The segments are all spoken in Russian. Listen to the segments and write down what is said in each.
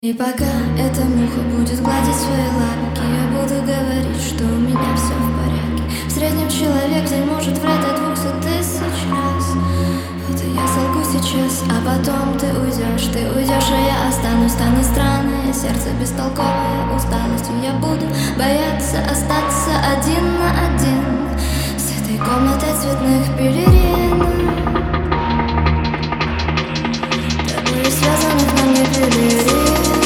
И пока эта муха будет гладить свои лапки, я буду говорить, что у меня все в порядке. В среднем человек в день может врать до 200 000 раз. Вот и я солгу сейчас, а потом ты уйдешь, а я останусь. Станет странное сердце бестолковое, усталостью я буду бояться остаться один на один с этой комнатой цветных пелерин, тобой связанных на мне пелерин.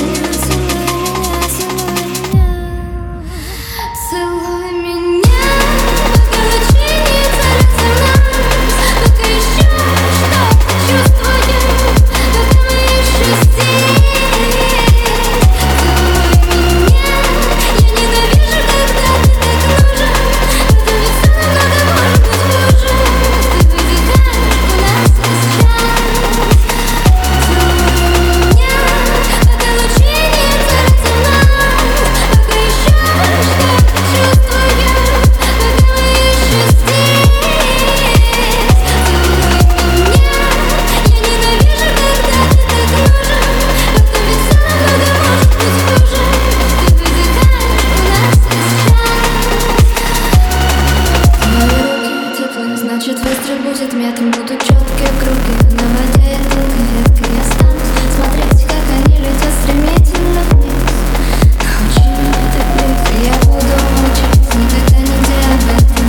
Значит, выстрел будет метким, будут четкие круги. На воде я только веткой останусь смотреть, как они летят стремительно вниз. Научи меня так близко, я буду молчать, никогда нигде об этом.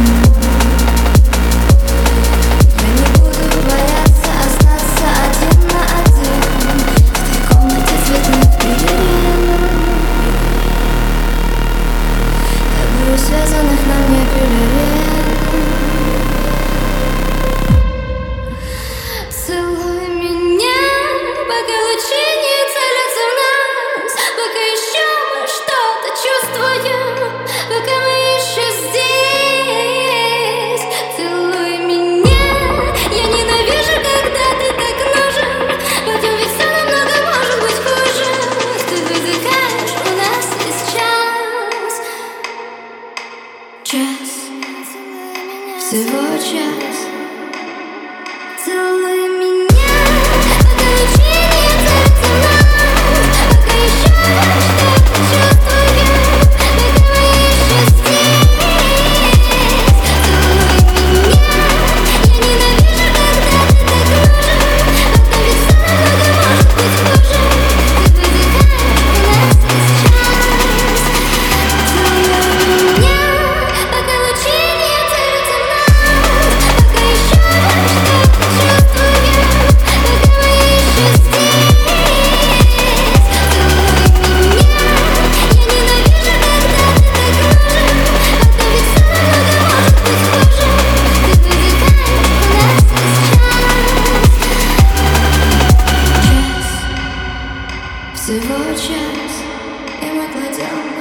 Я не буду бояться остаться один на один в этой комнате цветных пелерин, тобою связанных на мне пелерин. Всего час. Целуй меня, пока лучи не целятся в нас, пока еще что-то чувствую, пока мы еще здесь. Целуй меня, я ненавижу, когда ты так нужен, а ведь снова много может быть хуже. Ты вызываешь у нас сейчас. Целуй меня, пока лучи не целятся в нас. Всего час, и мы кладем